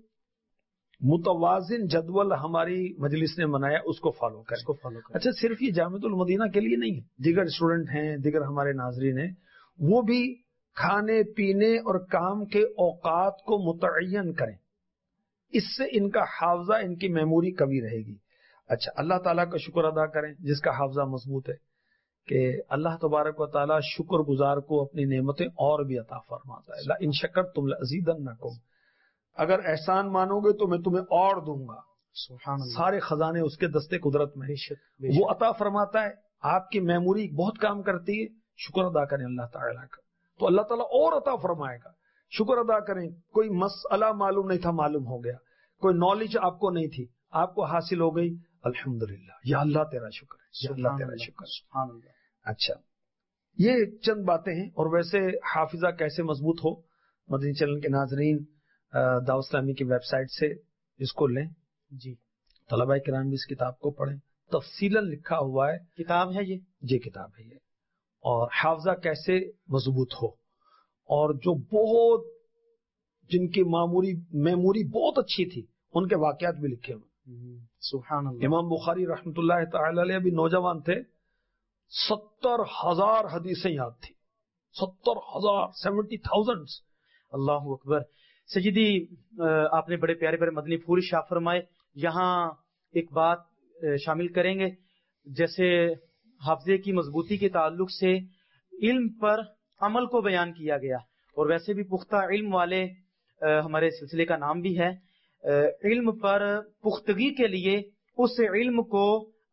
متوازن جدول ہماری مجلس نے بنایا اس کو فالو کریں. اس کو فالو کریں. اچھا، صرف یہ جامعۃ المدینہ کے لیے نہیں ہے، دیگر اسٹوڈنٹ ہیں، دیگر ہمارے ناظرین ہیں، وہ بھی کھانے پینے اور کام کے اوقات کو متعین کریں. اس سے ان کا حافظہ، ان کی میموری قوی رہے گی. اچھا، اللہ تعالیٰ کا شکر ادا کریں جس کا حافظہ مضبوط ہے، کہ اللہ تبارک و تعالیٰ شکر گزار کو اپنی نعمتیں اور بھی عطا فرماتا ہے. لئن شکرتم لأزیدنکم، اگر احسان مانو گے تو میں تمہیں اور دوں گا. سبحان اللہ. سارے خزانے اس کے دستے قدرت میں، بے شک بے شک. وہ عطا فرماتا ہے. آپ کی میموری بہت کام کرتی ہے، شکر ادا کریں اللہ تعالیٰ کا، تو اللہ تعالیٰ اور عطا فرمائے گا. شکر ادا کریں. کوئی مسئلہ معلوم نہیں تھا، معلوم ہو گیا. کوئی نالج آپ کو نہیں تھی، آپ کو حاصل ہو گئی، الحمدللہ، یا اللہ تیرا شکر ہے، یا اللہ تیرا شکر ہے. سبحان اللہ. اچھا، یہ چند باتیں ہیں. اور ویسے حافظہ کیسے مضبوط ہو، مدنی چینل کے ناظرین دعوت اسلامی کی ویب سائٹ سے اس کو لیں. جی طلباء کرام بھی اس کتاب کو پڑھیں، تفصیلاً لکھا ہوا ہے. کتاب ہے یہ یہ کتاب ہے یہ. اور حافظہ کیسے مضبوط ہو، اور جو بہت جن کی معموری میموری بہت اچھی تھی ان کے واقعات بھی لکھے ہوئے. سبحان اللہ. امام بخاری رحمۃ اللہ تعالی علیہ بھی نوجوان تھے، ستر ہزار حدیثیں یاد تھی. ستر ہزار سیونٹی تھاؤزینڈ. اللہ اکبر. سیدی آپ نے بڑے پیارے پیارے مدنی پھول شاہ فرمائے. یہاں ایک بات شامل کریں گے، جیسے حافظے کی مضبوطی کے تعلق سے علم پر عمل کو بیان کیا گیا، اور ویسے بھی پختہ علم والے ہمارے سلسلے کا نام بھی ہے. علم پر پختگی کے لیے اس علم کو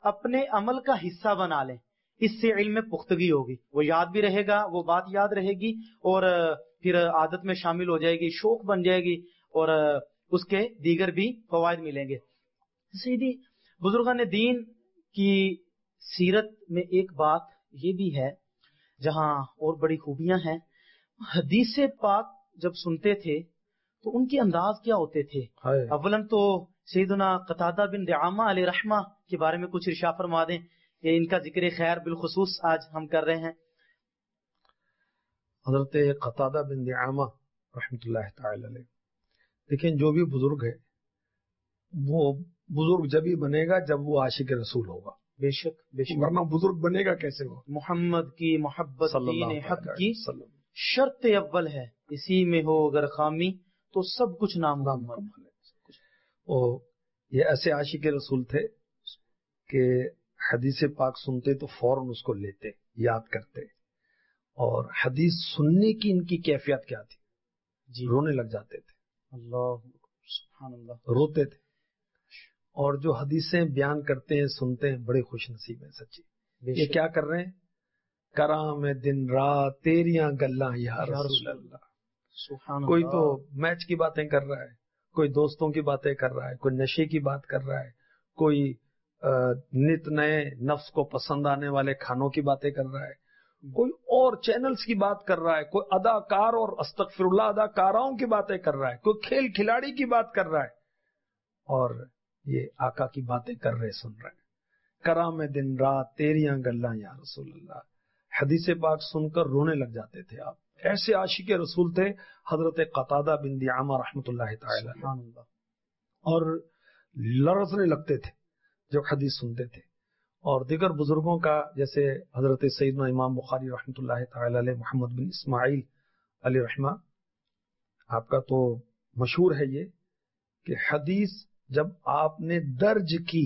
اپنے عمل کا حصہ بنا لیں، اس سے علم میں پختگی ہوگی، وہ یاد بھی رہے گا، وہ بات یاد رہے گی اور پھر عادت میں شامل ہو جائے گی، شوق بن جائے گی اور اس کے دیگر بھی فوائد ملیں گے۔ سیدھی بزرگان دین کی سیرت میں ایک بات یہ بھی ہے جہاں اور بڑی خوبیاں ہیں، حدیث پاک جب سنتے تھے تو ان کے انداز کیا ہوتے تھے؟ اولن تو سیدنا قتادہ بن دعامہ علیہ رحمہ کے بارے میں کچھ ارشاد فرما دیں کہ ان کا ذکر خیر بالخصوص آج ہم کر رہے ہیں۔ حضرت قتادہ بن دعامہ رحمۃ اللہ تعالی علیہ، دیکھیں جو بھی بزرگ ہے وہ بزرگ جب ہی بنے گا جب وہ عاشق رسول ہوگا، بے شک بے شک، ورنہ بزرگ بنے گا کیسے وہ؟ محمد کی محبت صلی دین اللہ حق علیہ کی وسلم شرط اول ہے، اسی میں ہو اگر خامی تو سب کچھ نامکمل مکمل ہے۔ اور یہ ایسے عاشق رسول تھے کہ حدیث پاک سنتے تو فوراً اس کو لیتے، یاد کرتے، اور حدیث سننے کی ان کی کیفیت کیا تھی؟ جی رونے لگ جاتے تھے، اللہ سبحان اللہ، روتے تھے۔ اور جو حدیثیں بیان کرتے ہیں سنتے ہیں بڑے خوش نصیب ہیں سچی۔ یہ کیا کر رہے ہیں؟ کرام دن رات تیریاں گلاں یا رسول اللہ۔ سبحان کوئی اللہ، تو میچ کی باتیں کر رہا ہے، کوئی دوستوں کی باتیں کر رہا ہے، کوئی نشے کی بات کر رہا ہے، کوئی نت نئے نفس کو پسند آنے والے کھانوں کی باتیں کر رہا ہے، کوئی اور چینلز کی بات کر رہا ہے، کوئی اداکار اور استغفر اللہ اداکاراؤں کی باتیں کر رہا ہے، کوئی کھیل کھلاڑی کی بات کر رہا ہے، اور یہ آقا کی باتیں کر رہے سن رہے ہیں۔ کرام دن رات تیریاں گلاں یا رسول اللہ، حدیث پاک سن کر رونے لگ جاتے تھے آپ۔ ایسے عاشق رسول تھے حضرت قتادہ بن دعامہ رحمۃ اللہ تعالی علیہ، اور لرزنے لگتے تھے جب حدیث سنتے تھے۔ اور دیگر بزرگوں کا جیسے حضرت سیدنا امام بخاری رحمۃ اللہ تعالی علیہ، محمد بن اسماعیل علیہ رحمہ، آپ کا تو مشہور ہے یہ کہ حدیث جب آپ نے درج کی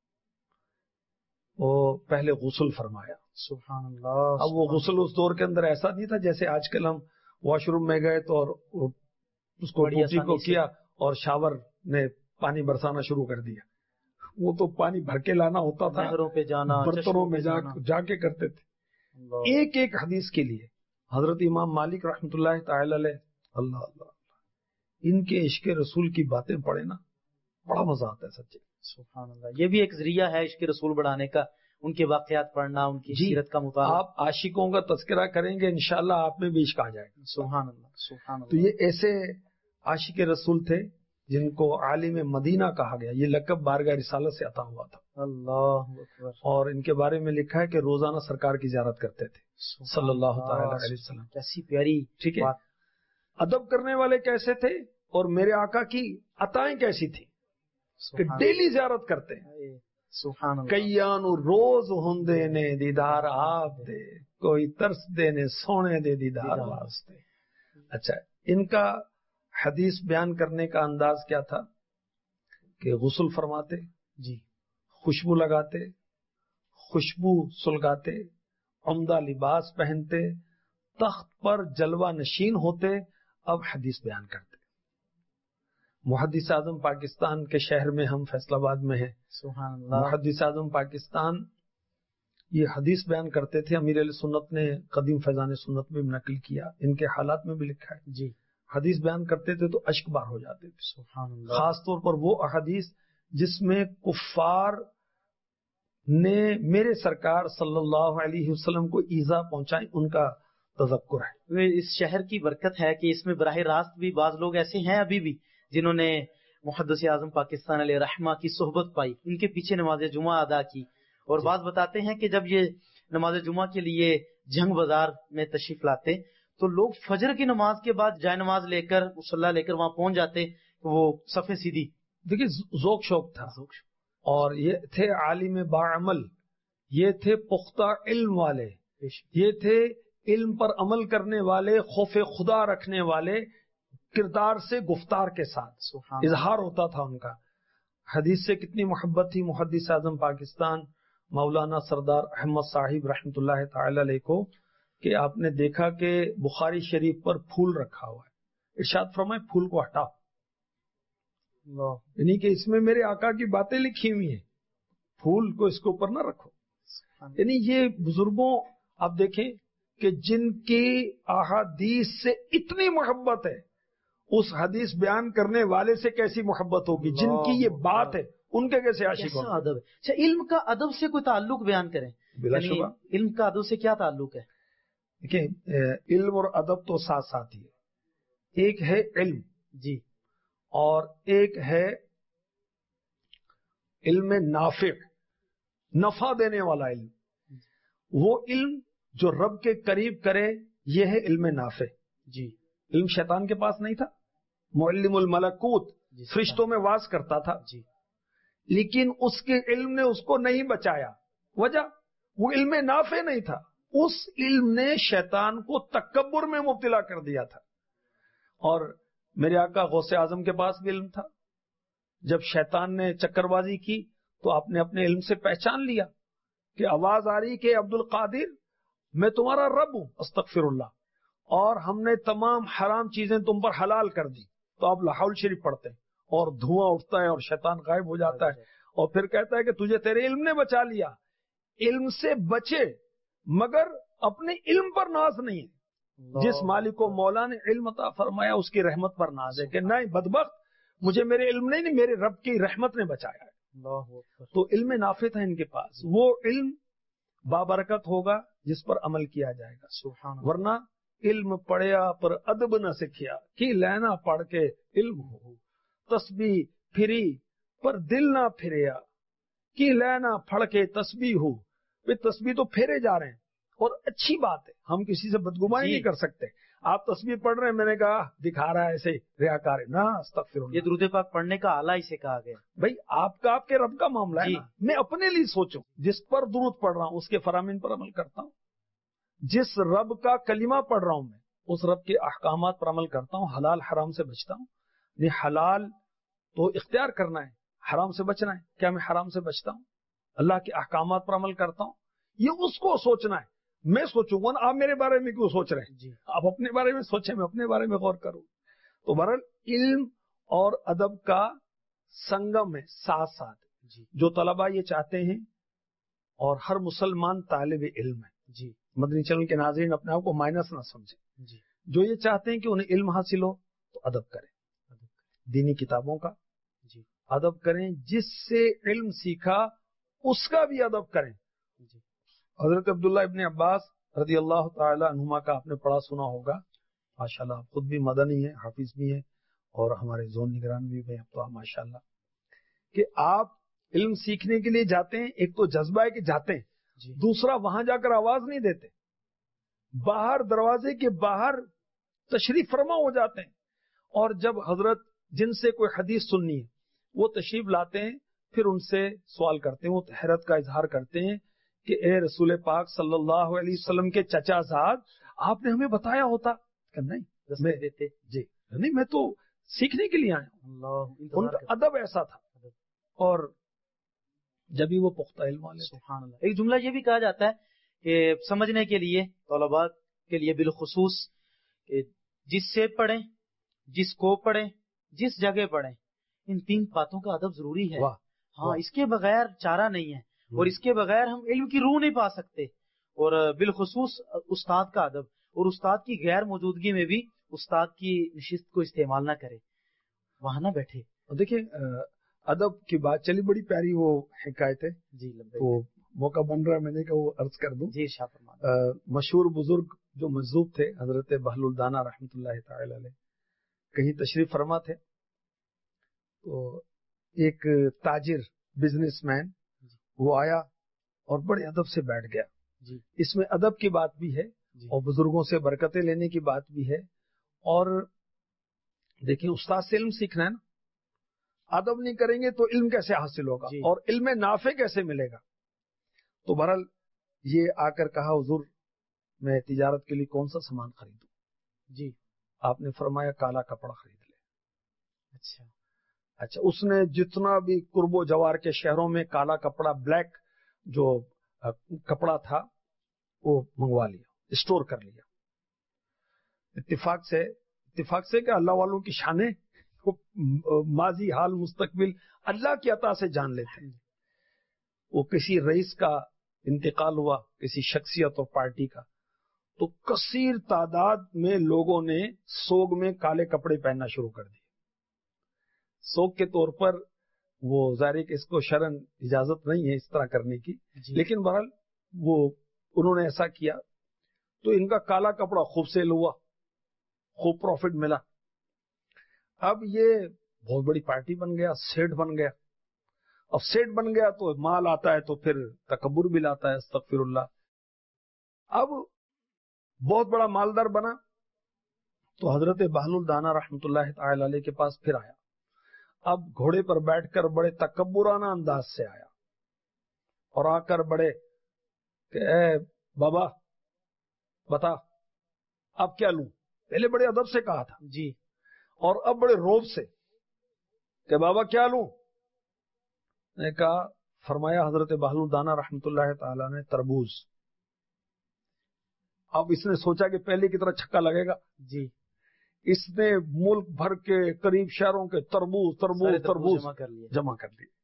وہ پہلے غسل فرمایا۔ سبحان اللہ، اب وہ غسل اس دور کے اندر ایسا نہیں تھا جیسے آج کل ہم واش روم میں گئے تو اور اس کو ٹوٹی کو کیا اور شاور نے پانی برسانا شروع کر دیا۔ وہ تو پانی بھر کے لانا ہوتا تھا، نہروں پہ جانا، برتنوں میں جا جا کے کرتے تھے۔ ایک ایک حدیث کے لیے حضرت امام مالک رحمۃ اللہ تعالی علیہ، اللہ اللہ ان کے عشق رسول کی باتیں پڑھے نا بڑا مزہ آتا ہے سچے۔ سبحان اللہ، یہ بھی ایک ذریعہ ہے عشق رسول بڑھانے کا، ان کے واقعات پڑھنا، ان کی سیرت کا مطالعہ۔ آپ عاشقوں کا تذکرہ کریں گے انشاءاللہ آپ میں بھی عشق آ جائے گا۔ سبحان اللہ سبحان اللہ۔ تو یہ ایسے عاشق رسول تھے جن کو عالم مدینہ کہا گیا، یہ لقب بارگاہ رسالت سے عطا ہوا تھا۔ اللہ اکبر۔ اور ان کے بارے میں لکھا ہے کہ روزانہ سرکار کی زیارت کرتے تھے صلی اللہ تعالی علیہ وسلم۔ کیسی پیاری ٹھیک ہے، بات۔ ادب کرنے والے کیسے تھے اور میرے آقا کی عطائیں کیسی تھی کہ ڈیلی زیارت کرتے ہیں۔ سبحان اللہ۔ کئیان روز ہوندے نے دیدار آپ دے، کوئی ترس دے نے سونے دے دیدار واسطے۔ اچھا، ان کا حدیث بیان کرنے کا انداز کیا تھا کہ غسل فرماتے جی، خوشبو لگاتے، خوشبو سلگاتے، عمدہ لباس پہنتے، تخت پر جلوہ نشین ہوتے، اب حدیث بیان کرتے۔ محدث اعظم پاکستان کے شہر میں ہم فیصل آباد میں ہیں، سبحان اللہ۔ محدث اعظم پاکستان یہ حدیث بیان کرتے تھے، امیر علیہ سنت نے قدیم فیضان سنت میں نقل کیا، ان کے حالات میں بھی لکھا ہے۔ جی، حدیث بیان کرتے تھے تو اشک بار ہو جاتے تھے، سبحان اللہ۔ خاص طور پر وہ احادیث جس میں کفار نے میرے سرکار صلی اللہ علیہ وسلم کو ایذا پہنچائی، ان کا تذکر ہے۔ اس شہر کی برکت ہے کہ اس میں براہ راست بھی بعض لوگ ایسے ہیں ابھی بھی جنہوں نے محدث اعظم پاکستان علیہ رحمہ کی صحبت پائی، ان کے پیچھے نماز جمعہ ادا کی، اور بعض بتاتے ہیں کہ جب یہ نماز جمعہ کے لیے جنگ بازار میں تشریف لاتے تو لوگ فجر کی نماز کے بعد جائے نماز لے کر مصلی لے کر وہاں پہنچ جاتے، وہ صفیں سیدھی۔ دیکھیے ذوق شوق تھا، اور یہ تھے عالم باعمل، یہ تھے پختہ علم والے، یہ تھے علم پر عمل کرنے والے، خوف خدا رکھنے والے، کردار سے گفتار کے ساتھ اظہار ہوتا تھا ان کا۔ حدیث سے کتنی محبت تھی محدث اعظم پاکستان مولانا سردار احمد صاحب رحمۃ اللہ تعالی علیہ کو، کہ آپ نے دیکھا کہ بخاری شریف پر پھول رکھا ہوا ہے، ارشاد فرمائے پھول کو ہٹاؤ، یعنی کہ اس میں میرے آقا کی باتیں لکھی ہوئی ہیں، پھول کو اس کے اوپر نہ رکھو. یعنی یہ بزرگوں آپ دیکھیں کہ جن کی احادیث سے اتنی محبت ہے، اس حدیث بیان کرنے والے سے کیسی محبت ہوگی؟ جن کی یہ بات ہے ان کے کیسے عاشق ہوں؟ ادب ہے. اچھا، علم کا ادب سے کوئی تعلق بیان کریں. بلا یعنی شبہ علم کا ادب سے کیا تعلق ہے؟ دیکھیں، علم اور ادب تو ساتھ ساتھ ہی ہے. ایک ہے علم جی، اور ایک ہے علم نافع، نفع دینے والا علم. وہ علم جو رب کے قریب کرے یہ ہے علم نافع. جی، علم شیطان کے پاس نہیں تھا. معلم الملکوت جی، فرشتوں میں واس کرتا تھا، جی، لیکن اس کے علم نے اس کو نہیں بچایا. وجہ وہ علم نافع نہیں تھا. اس علم نے شیطان کو تکبر میں مبتلا کر دیا تھا. اور میرے آقا غوث اعظم کے پاس بھی علم تھا. جب شیطان نے چکر بازی کی تو آپ نے اپنے علم سے پہچان لیا کہ آواز آ رہی کہ عبد القادر میں تمہارا رب ہوں، استغفر اللہ، اور ہم نے تمام حرام چیزیں تم پر حلال کر دی. تو آپ لاحول شریف پڑھتے ہیں اور دھواں اٹھتا ہے اور شیطان غائب ہو جاتا ہے، اور پھر کہتا ہے کہ تجھے تیرے علم نے بچا لیا. علم سے بچے مگر اپنے علم پر ناز نہیں ہے. جس مالک و مولا نے علم عطا فرمایا اس کی رحمت پر ناز ہے کہ نہیں بدبخت، مجھے میرے علم نہیں نہیں میرے رب کی رحمت نے بچایا ہے. تو علم نافع تھا ان کے پاس. وہ علم بابرکت ہوگا جس پر عمل کیا جائے گا. سبحان اللہ. ورنہ علم پڑھیا پر ادب نہ سکھیا کی لینا پڑھ کے علم ہو. تسبیح پھری پر دل نہ پھریا کی لینا پڑھ کے تسبیح ہو. تسبیح تو پھیرے جا رہے ہیں اور اچھی بات ہے، ہم کسی سے بدگمانی نہیں کر سکتے. آپ تسبیح پڑھ رہے ہیں، میں نے کہا دکھا رہا ہے ایسے ریاکار ہے، نہ استغفر اللہ. یہ درود پاک پڑھنے کا آلہ اسے کہا گیا. بھائی آپ کا آپ کے رب کا معاملہ ہے جی. نا. میں اپنے لیے سوچوں جس پر درود پڑھ رہا ہوں اس کے فرامین پر عمل کرتا ہوں. جس رب کا کلمہ پڑھ رہا ہوں میں اس رب کے احکامات پر عمل کرتا ہوں. حلال حرام سے بچتا ہوں. یہ حلال تو اختیار کرنا ہے، حرام سے بچنا ہے. کیا میں حرام سے بچتا ہوں؟ اللہ کے احکامات پر عمل کرتا ہوں. یہ اس کو سوچنا ہے. میں سوچوں گا نا، آپ میرے بارے میں کیوں سوچ رہے ہیں؟ جی. آپ اپنے بارے میں سوچیں، میں اپنے بارے میں غور کروں. تو بہرحال علم اور ادب کا سنگم ہے ساتھ ساتھ. جی. جو طلباء یہ چاہتے ہیں اور ہر مسلمان طالب علم ہے. جی. مدنی چینل کے ناظرین اپنے آپ کو مائنس نہ سمجھیں. جی. جو یہ چاہتے ہیں کہ انہیں علم حاصل ہو تو ادب کریں. دینی کتابوں کا جی ادب کریں. جس سے علم سیکھا اس کا بھی ادب کریں. جی. حضرت عبداللہ ابن عباس رضی اللہ تعالی عنہما کا آپ نے پڑھا سنا ہوگا. ماشاءاللہ آپ خود بھی مدنی ہیں، حافظ بھی ہیں اور ہمارے زون نگران بھی ہیں. تو ماشاءاللہ کہ آپ علم سیکھنے کے لیے جاتے ہیں، ایک تو جذبہ ہے کہ جاتے ہیں، جی. دوسرا وہاں جا کر آواز نہیں دیتے، باہر دروازے کے باہر تشریف فرما ہو جاتے ہیں. اور جب حضرت جن سے کوئی حدیث سننی ہے وہ تشریف لاتے ہیں، پھر ان سے سوال کرتے ہیں. وہ حیرت کا اظہار کرتے ہیں کہ اے رسول پاک صلی اللہ علیہ وسلم کے چچا زاد، آپ نے ہمیں بتایا ہوتا کہ نہیں میں دیتے. جی نہیں، میں تو سیکھنے کے لیے آیا ہوں. ان کا ادب ایسا تھا. اور جب ہی وہ پختہ علم والے. سبحان اللہ. ایک جملہ یہ بھی کہا جاتا ہے کہ سمجھنے کے لیے طلباء کے لیے بالخصوص کہ جس سے پڑھیں، جس کو پڑھیں، جس جگہ پڑھیں، ان تین باتوں کا ادب ضروری ہے. ہاں، اس کے بغیر چارہ نہیں ہے اور اس کے بغیر ہم علم کی روح نہیں پا سکتے. اور بالخصوص استاد کا ادب، اور استاد کی غیر موجودگی میں بھی استاد کی نشست کو استعمال نہ کرے، وہاں نہ بیٹھے. دیکھیں ادب کی بات چلی، بڑی پیاری وہ حکایت ہے. جی تو موقع بن رہا ہے میں نے کہ وہ عرض کر دوں. جی شاہ فرمائیں. مشہور بزرگ جو مجذوب تھے حضرت بہل الدانہ رحمۃ اللہ تعالی علیہ، کہیں تشریف فرما تھے تو ایک تاجر بزنس مین وہ آیا اور بڑے ادب سے بیٹھ گیا. جی. اس میں ادب کی بات بھی ہے جی. اور بزرگوں سے برکتیں لینے کی بات بھی ہے. اور دیکھیں استاد سے علم سیکھنا ہے نا، ادب نہیں کریں گے تو علم کیسے حاصل ہوگا؟ جی. اور علم نافع کیسے ملے گا؟ تو بہرحال یہ آ کر کہا حضور میں تجارت کے لیے کون سا سامان خریدوں؟ جی. آپ نے فرمایا کالا کپڑا خرید لے. اچھا اچھا اس نے جتنا بھی قرب و جوار کے شہروں میں کالا کپڑا، بلیک جو کپڑا تھا وہ منگوا لیا، اسٹور کر لیا. اتفاق سے اتفاق سے کہ اللہ والوں کی شانیں ماضی حال مستقبل اللہ کی عطا سے جان لیتے ہیں. وہ کسی رئیس کا انتقال ہوا، کسی شخصیت اور پارٹی کا، تو کثیر تعداد میں لوگوں نے سوگ میں کالے کپڑے پہننا شروع کر دیے. سوگ کے طور پر وہ ظاہر ہے کہ اس کو شرعن اجازت نہیں ہے اس طرح کرنے کی، جی. لیکن بہرحال وہ انہوں نے ایسا کیا تو ان کا کالا کپڑا خوب سیل ہوا، خوب پروفٹ ملا. اب یہ بہت بڑی پارٹی بن گیا، سیٹ بن گیا. اب سیٹ بن گیا تو مال آتا ہے تو پھر تکبر بھی لاتا ہے، استغفر اللہ. اب بہت بڑا مالدار بنا تو حضرت بہلول دانا رحمۃ اللہ تعالی علیہ کے پاس پھر آیا. اب گھوڑے پر بیٹھ کر بڑے تکبرانہ انداز سے آیا اور آ کر بڑے کہ اے بابا بتا اب کیا لوں. پہلے بڑے ادب سے کہا تھا جی، اور اب بڑے روب سے کہ بابا کیا لوں. نے کہا، فرمایا حضرت بہلول دانا رحمۃ اللہ تعالی نے تربوز. اب اس نے سوچا کہ پہلے کی طرح چھکا لگے گا جی. اس نے ملک بھر کے قریب شہروں کے تربوز تربوز تربوز جمع کر لیے جمع کر لیے.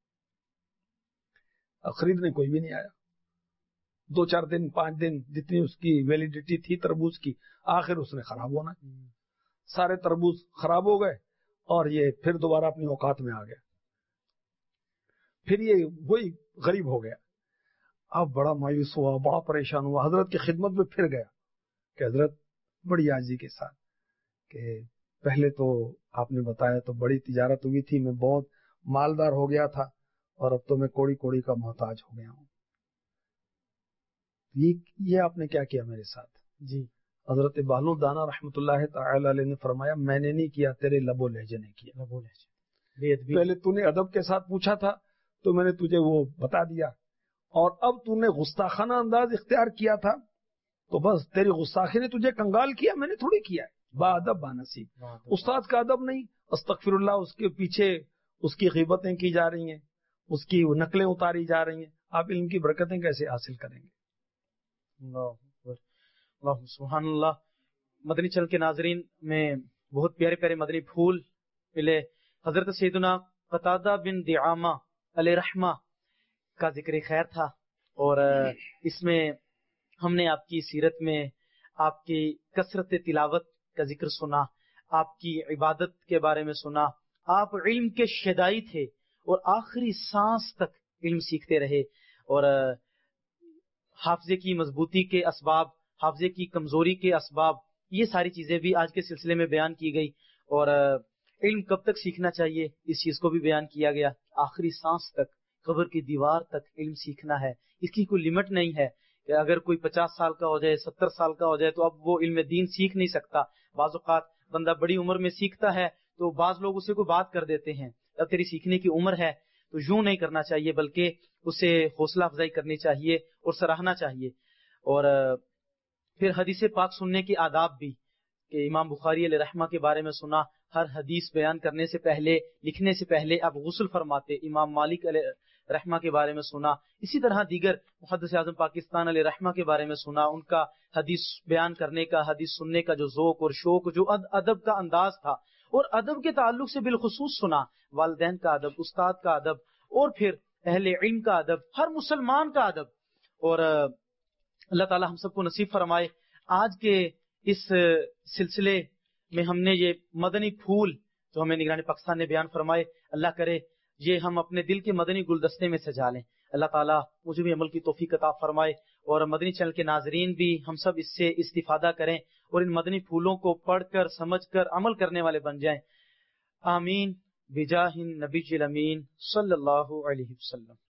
خریدنے کوئی بھی نہیں آیا. دو چار دن پانچ دن جتنی اس کی ویلیڈیٹی تھی تربوز کی، آخر اس نے خراب ہونا. سارے تربوز خراب ہو گئے اور یہ پھر دوبارہ اپنی اوقات میں آ گیا. پھر یہ وہی غریب ہو گیا. اب بڑا مایوس ہوا، بڑا پریشان ہوا. حضرت کی خدمت میں پھر گیا کہ حضرت بڑی عاجزی کے ساتھ کہ پہلے تو آپ نے بتایا تو بڑی تجارت ہوئی تھی، میں بہت مالدار ہو گیا تھا اور اب تو میں کوڑی کوڑی کا محتاج ہو گیا ہوں. یہ یہ آپ نے کیا کیا میرے ساتھ؟ جی. حضرت بہلول دانا رحمۃ اللہ تعالی علیہ نے فرمایا، میں نے نہیں کیا، تیرے لب و لہجے نے کیا. لب و لہجے. پہلے تو نے ادب کے ساتھ پوچھا تھا تو میں نے تجھے وہ بتا دیا، اور اب تو نے گستاخانہ انداز اختیار کیا تھا تو بس تیری گستاخی نے تجھے کنگال کیا، میں نے تھوڑی کیا ہے. با ادب با نصیب. استاد کا ادب نہیں، استغفر اللہ، اس کے پیچھے اس کی غیبتیں کی جا رہی ہیں، اس کی نقلیں اتاری جا رہی ہیں. آپ علم کی برکتیں کیسے حاصل کریں گے؟ اللہ اللہ سبحان اللہ. مدنی چل کے ناظرین میں بہت پیارے پیارے مدنی پھول ملے. حضرت سیدنا قتادہ بن دعامہ علیہ رحمہ کا ذکر خیر تھا، اور اس میں ہم نے آپ کی سیرت میں آپ کی کثرت تلاوت کا ذکر سنا، آپ کی عبادت کے بارے میں سنا. آپ علم کے شیدائی تھے اور آخری سانس تک علم سیکھتے رہے، اور حافظے کی مضبوطی کے اسباب، حافظے کی کمزوری کے اسباب، یہ ساری چیزیں بھی آج کے سلسلے میں بیان کی گئی. اور علم کب تک سیکھنا چاہیے اس چیز کو بھی بیان کیا گیا. آخری سانس تک، قبر کی دیوار تک علم سیکھنا ہے. اس کی کوئی لمٹ نہیں ہے کہ اگر کوئی پچاس سال کا ہو جائے، ستر سال کا ہو جائے تو اب وہ علم دین سیکھ نہیں سکتا. بعض اوقات بندہ بڑی عمر میں سیکھتا ہے تو بعض لوگ اسے کوئی بات کر دیتے ہیں، اب تیری سیکھنے کی عمر ہے. تو یوں نہیں کرنا چاہیے، بلکہ اسے حوصلہ افزائی کرنی چاہیے اور سراہنا چاہیے. اور پھر حدیث پاک سننے کے آداب بھی، کہ امام بخاری علیہ رحمہ کے بارے میں سنا، ہر حدیث بیان کرنے سے پہلے، لکھنے سے پہلے آپ غسل فرماتے. امام مالک علیہ رحمہ کے بارے میں سنا. اسی طرح دیگر محدث اعظم پاکستان علیہ رحمہ کے بارے میں سنا. ان کا حدیث بیان کرنے کا، حدیث سننے کا جو ذوق اور شوق، جو ادب کا انداز تھا، اور ادب کے تعلق سے بالخصوص سنا والدین کا ادب، استاد کا ادب، اور پھر اہل علم کا ادب، ہر مسلمان کا ادب. اور اللہ تعالی ہم سب کو نصیب فرمائے. آج کے اس سلسلے میں ہم نے یہ مدنی پھول جو ہمیں نگران پاکستان نے بیان فرمائے، اللہ کرے یہ ہم اپنے دل کے مدنی گلدستے میں سجا لیں. اللہ تعالیٰ مجھے بھی عمل کی توفیق عطا فرمائے، اور مدنی چینل کے ناظرین بھی ہم سب اس سے استفادہ کریں اور ان مدنی پھولوں کو پڑھ کر، سمجھ کر عمل کرنے والے بن جائیں. آمین بجاہ النبی الامین صلی اللہ علیہ وسلم.